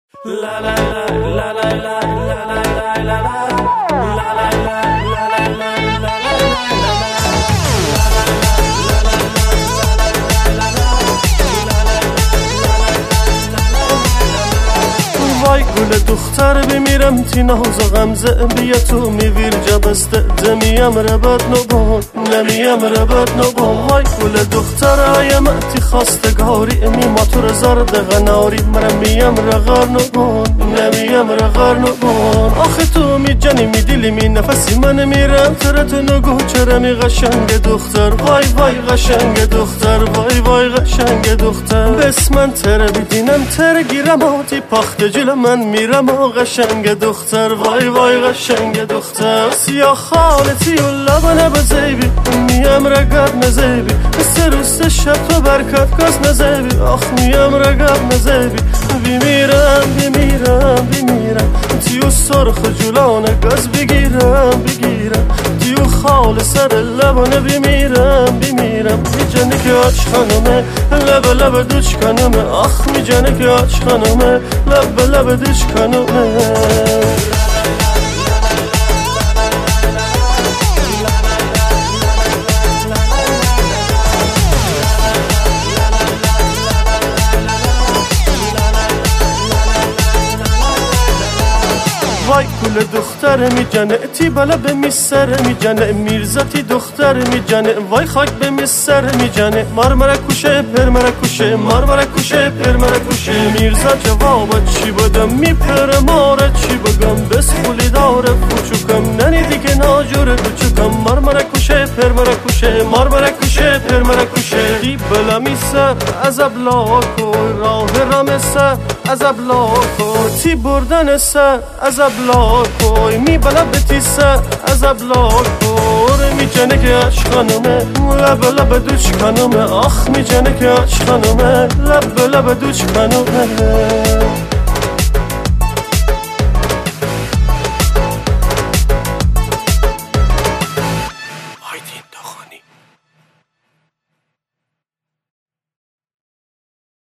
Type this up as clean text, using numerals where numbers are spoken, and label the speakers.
Speaker 1: وای گل دختر بمیرم تی ناز و غمزه بیا تو میویر جبسته دمیم ربط نبان نمیم ربط نبان وای گل دختر آیم تی خواستگاری امی ما تو رزار دغناری مرمیم رغار نبان نمیم رغار نبان آخه تو می جنی می دیلی می نفسی من میرم ترتو نگو چرا می قشنگ دختر وای وای قشنگ دختر وای وای قشنگ دختر بس من تر بیدینم تر گیرم آتی پخت جلو من میرم و قشنگ دختر وای وای قشنگ دختر سیاه خالتی و لبنه بزیبی میم رگب نزیبی سروست شب تو برکت کس نزیبی آخ میم رگب نزیبی بیمیرم بیمیرم بیمیرم تیو سرخ جلانه گز بگیرم بگیرم تیو خال سر لبنه بیمیرم بیمیرم میجنه که آج خانمه لب لب دوچ کنمه آخ میجنه که آج خانمه لب لب دوچ کنمه وای گل دختر میجنه تی بالا به میسر میجنه میرزتی دختر میجنه وای خاک به میسر میجنه مارمره کوشه پرمره کوشه مارمره کوشه پرمره کوشه میرزا جواب چی بدم میپره ماره چی بگم بس خولی داره فوچوکم ننی دیگه ناجوره دوچوکم مارمره کوشه پرمره کوشه مارمره کوشه پرمره کوشه دی بلا میسر از ابلاکو راه رامسه از ابلاکو تی بردن سر از ابلاکوی می بلا بتیسه از ابلاکوی می جنه که اش خانمه لب لب دوچ خانمه آخ می جنه که اش خانمه لب لب دوچ خانمه